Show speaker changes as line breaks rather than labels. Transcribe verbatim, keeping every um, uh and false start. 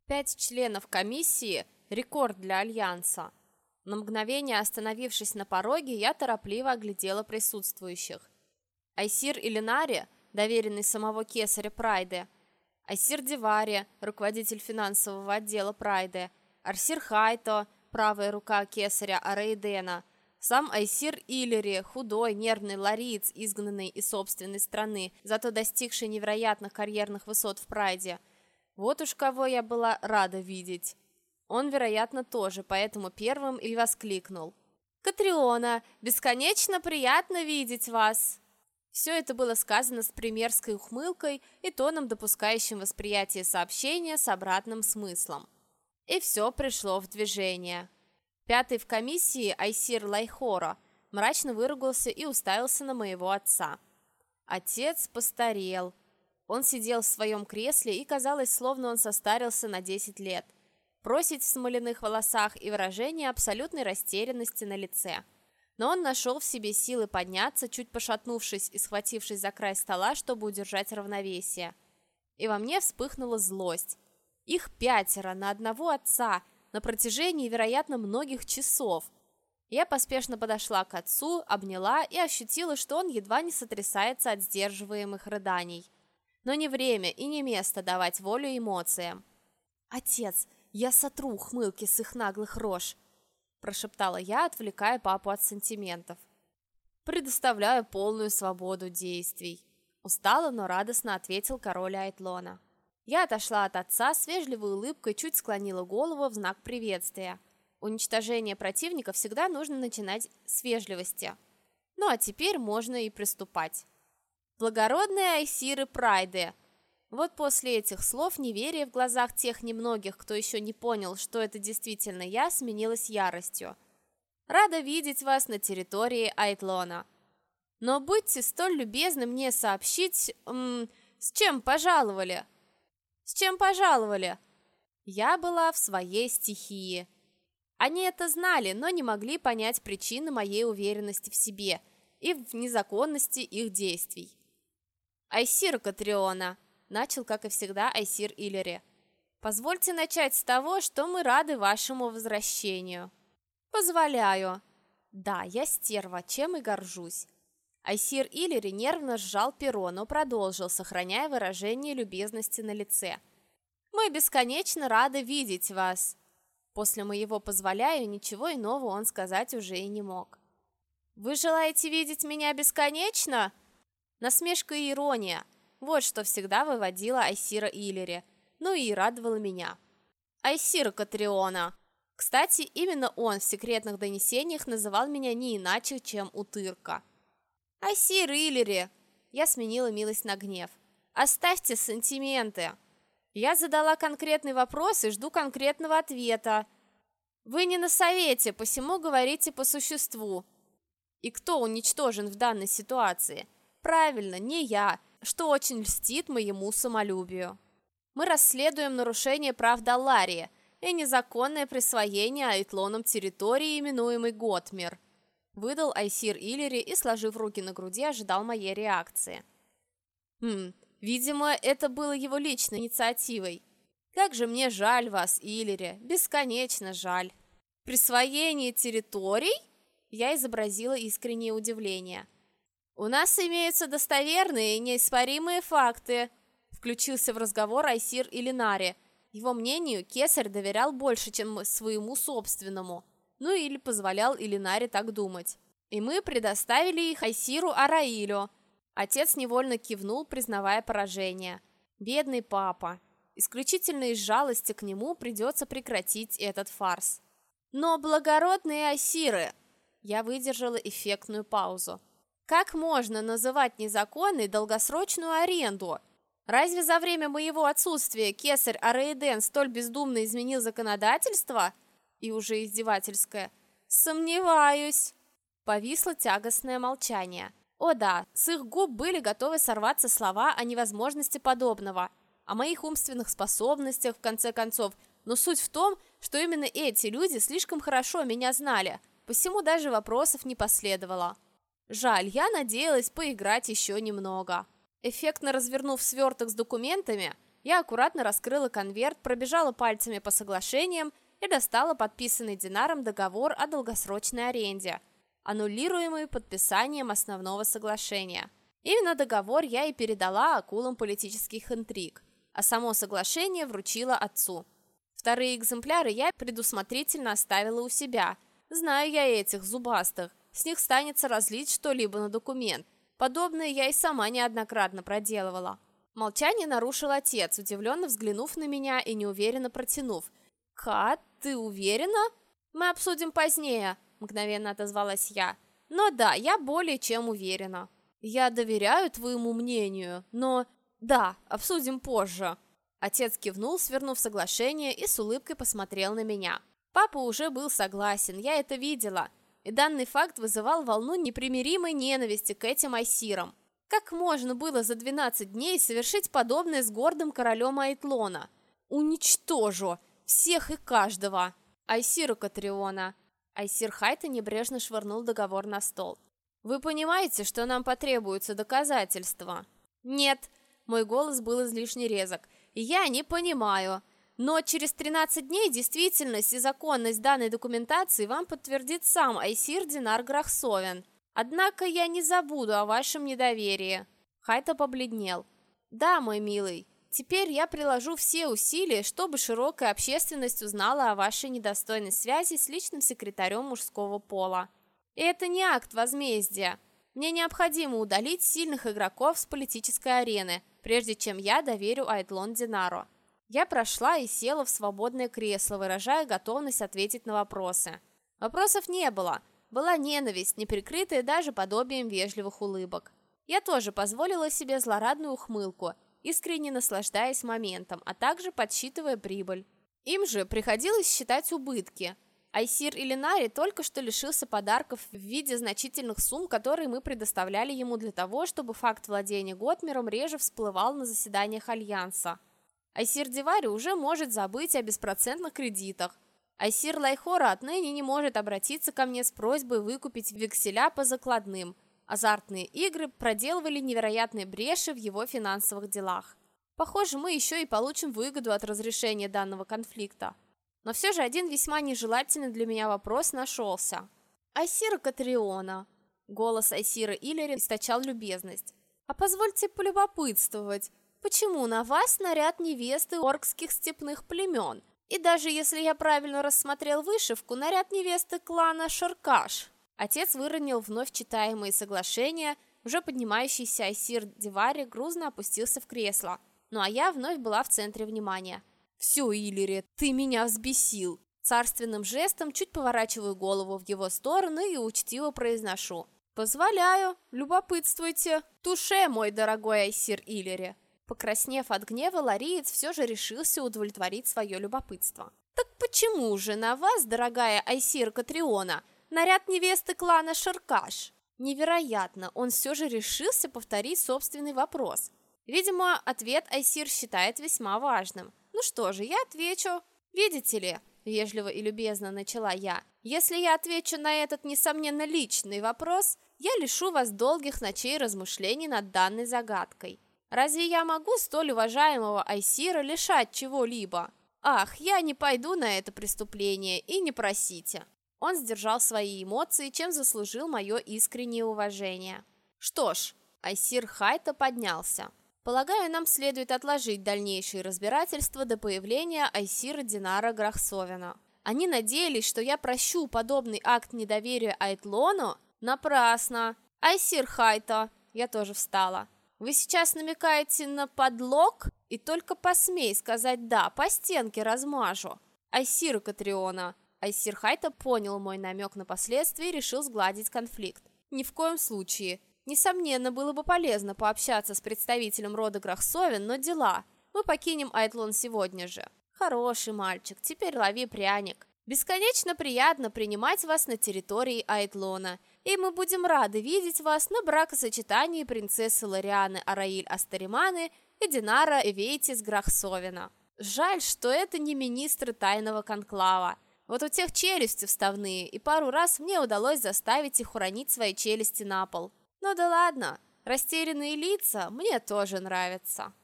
Пять членов комиссии – рекорд для Альянса. На мгновение остановившись на пороге, я торопливо оглядела присутствующих. Айсир Илинари, доверенный самого кесаря Прайды, Айсир Дивари, руководитель финансового отдела Прайды, Арсир Хайто, правая рука кесаря Араидена, сам Айсир Илири, худой, нервный лариец, изгнанный из собственной страны, зато достигший невероятных карьерных высот в Прайде. Вот уж кого я была рада видеть. Он, вероятно, тоже, поэтому первым и воскликнул: «Катриона, бесконечно приятно видеть вас!» Все это было сказано с примерской ухмылкой и тоном, допускающим восприятие сообщения с обратным смыслом. И все пришло в движение. Пятый в комиссии, Айсир Лайхора, мрачно выругался и уставился на моего отца. Отец постарел. Он сидел в своем кресле, и казалось, словно он состарился на десять лет. Просить в смоляных волосах и выражение абсолютной растерянности на лице. Но он нашел в себе силы подняться, чуть пошатнувшись и схватившись за край стола, чтобы удержать равновесие. И во мне вспыхнула злость. Их пятеро на одного отца на протяжении, вероятно, многих часов. Я поспешно подошла к отцу, обняла и ощутила, что он едва не сотрясается от сдерживаемых рыданий. Но не время и не место давать волю эмоциям. «Отец, я сотру ухмылки с их наглых рож», – прошептала я, отвлекая папу от сантиментов. «Предоставляю полную свободу действий», – устало, но радостно ответил король Айтлона. Я отошла от отца, с вежливой улыбкой чуть склонила голову в знак приветствия. Уничтожение противника всегда нужно начинать с вежливости. Ну а теперь можно и приступать. Благородные айсиры Прайды. Вот после этих слов неверие в глазах тех немногих, кто еще не понял, что это действительно я, сменилось яростью. Рада видеть вас на территории Айтлона. Но будьте столь любезны мне сообщить, м, с чем пожаловали. С чем пожаловали? Я была в своей стихии. Они это знали, но не могли понять причины моей уверенности в себе и в незаконности их действий. «Айсир Катриона», — начал, как и всегда, Айсир Илири, — «позвольте начать с того, что мы рады вашему возвращению». «Позволяю». «Да, я стерва, чем и горжусь». Айсир Илири нервно сжал перо, но продолжил, сохраняя выражение любезности на лице. «Мы бесконечно рады видеть вас». После моего «позволяю» ничего иного он сказать уже и не мог. «Вы желаете видеть меня бесконечно?» Насмешка и ирония. Вот что всегда выводила Айсира Илири, ну и радовало меня. Айсир Катриона. Кстати, именно он в секретных донесениях называл меня не иначе, чем Утырка. «Айсир Илири!» Я сменила милость на гнев. «Оставьте сантименты!» Я задала конкретный вопрос и жду конкретного ответа. «Вы не на совете, посему говорите по существу». И кто уничтожен в данной ситуации? Правильно, не я, что очень льстит моему самолюбию. Мы расследуем нарушение прав Далларии и незаконное присвоение Айтлоном территории, именуемой Готмир. Выдал Айсир Илири и, сложив руки на груди, ожидал моей реакции. Хм, видимо, это было его личной инициативой. Как же мне жаль вас, Илири, бесконечно жаль. Присвоение территорий? Я изобразила искреннее удивление. У нас имеются достоверные и неоспоримые факты. Включился в разговор Айсир Илинари. Его мнению кесарь доверял больше, чем своему собственному. Ну или позволял Илинари так думать. И мы предоставили их Айсиру Араилю. Отец невольно кивнул, признавая поражение. Бедный папа. Исключительно из жалости к нему придется прекратить этот фарс. Но благородные айсиры... Я выдержала эффектную паузу. Как можно называть незаконной долгосрочную аренду? Разве за время моего отсутствия кесарь Араиден столь бездумно изменил законодательство? И уже издевательское. Сомневаюсь. Повисло тягостное молчание. О да, с их губ были готовы сорваться слова о невозможности подобного, о моих умственных способностях, в конце концов, но суть в том, что именно эти люди слишком хорошо меня знали, посему даже вопросов не последовало. Жаль, я надеялась поиграть еще немного. Эффектно развернув сверток с документами, Я аккуратно раскрыла конверт, пробежала пальцами по соглашениям и достала подписанный Динаром договор о долгосрочной аренде, аннулируемый подписанием основного соглашения. Именно договор я и передала акулам политических интриг, а само соглашение вручила отцу. Вторые экземпляры я предусмотрительно оставила у себя. Знаю я этих зубастых, с них станется разлить что-либо на документ. Подобное я и сама неоднократно проделывала. Молчание нарушил отец, удивленно взглянув на меня и неуверенно протянув: «Кат, ты уверена?» «Мы обсудим позднее», — мгновенно отозвалась я. «Но да, я более чем уверена». «Я доверяю твоему мнению, но...» «Да, обсудим позже». Отец кивнул, свернув соглашение, и с улыбкой посмотрел на меня. Папа уже был согласен, я это видела, и данный факт вызывал волну непримиримой ненависти к этим айсирам. Как можно было за двенадцать дней совершить подобное с гордым королем Айтлона? Уничтожу всех и каждого. Айсира Катриона. Айсир Хайта небрежно швырнул договор на стол. Вы понимаете, что нам потребуются доказательства? Нет, мой голос был излишне резок. Я не понимаю. Но через тринадцать дней действительность и законность данной документации вам подтвердит сам Айсир Динар Грахсовен. Однако я не забуду о вашем недоверии. Хайта побледнел. Да, мой милый, теперь я приложу все усилия, чтобы широкая общественность узнала о вашей недостойной связи с личным секретарем мужского пола. И это не акт возмездия. Мне необходимо удалить сильных игроков с политической арены, прежде чем я доверю Айтлон Динару. Я прошла и села в свободное кресло, выражая готовность ответить на вопросы. Вопросов не было. Была ненависть, не прикрытая даже подобием вежливых улыбок. Я тоже позволила себе злорадную ухмылку, искренне наслаждаясь моментом, а также подсчитывая прибыль. Им же приходилось считать убытки. Айсир Иллинари только что лишился подарков в виде значительных сумм, которые мы предоставляли ему для того, чтобы факт владения Готмером реже всплывал на заседаниях Альянса. Айсир Дивари уже может забыть о беспроцентных кредитах. Айсир Лайхора отныне не может обратиться ко мне с просьбой выкупить векселя по закладным. Азартные игры проделывали невероятные бреши в его финансовых делах. Похоже, мы еще и получим выгоду от разрешения данного конфликта. Но все же один весьма нежелательный для меня вопрос нашелся. Айсира Катриона. Голос Айсира Иллири источал любезность. А позвольте полюбопытствовать, почему на вас наряд невесты оркских степных племен? И даже если я правильно рассмотрел вышивку, наряд невесты клана Шаркаш. Отец выронил вновь читаемые соглашения, уже поднимающийся Айсир Дивари грузно опустился в кресло. Ну а я вновь была в центре внимания. «Все, Иллири, ты меня взбесил!» Царственным жестом чуть поворачиваю голову в его сторону и учтиво произношу: «Позволяю, любопытствуйте, туше, мой дорогой Айсир Иллири!» Покраснев от гнева, лариец все же решился удовлетворить свое любопытство. «Так почему же на вас, дорогая Айсир Катриона, наряд невесты клана Шаркаш?» Невероятно, он все же решился повторить собственный вопрос. Видимо, ответ Айсир считает весьма важным. Ну что же, я отвечу. «Видите ли», — вежливо и любезно начала я, «если я отвечу на этот, несомненно, личный вопрос, я лишу вас долгих ночей размышлений над данной загадкой. Разве я могу столь уважаемого Айсира лишать чего-либо? Ах, я не пойду на это преступление, и не просите». Он сдержал свои эмоции, чем заслужил мое искреннее уважение. Что ж, Айсир Хайта поднялся. Полагаю, нам следует отложить дальнейшие разбирательства до появления Айсира Динара Грахсовена. Они надеялись, что я прощу подобный акт недоверия Айтлону? Напрасно. Айсир Хайта, я тоже встала. Вы сейчас намекаете на подлог? И только посмей сказать «да», по стенке размажу. Айсира Катриона. Айсир Хайта понял мой намек на последствия и решил сгладить конфликт. Ни в коем случае. Несомненно, было бы полезно пообщаться с представителем рода Грахсовен, но дела. Мы покинем Айтлон сегодня же. Хороший мальчик, теперь лови пряник. Бесконечно приятно принимать вас на территории Айтлона, и мы будем рады видеть вас на бракосочетании принцессы Ларианы Араиль Астариманы и Динара Эвейтис Грахсовена. Жаль, что это не министры тайного конклава. Вот у тех челюсти вставные, и пару раз мне удалось заставить их уронить свои челюсти на пол. Ну да ладно, растерянные лица мне тоже нравятся.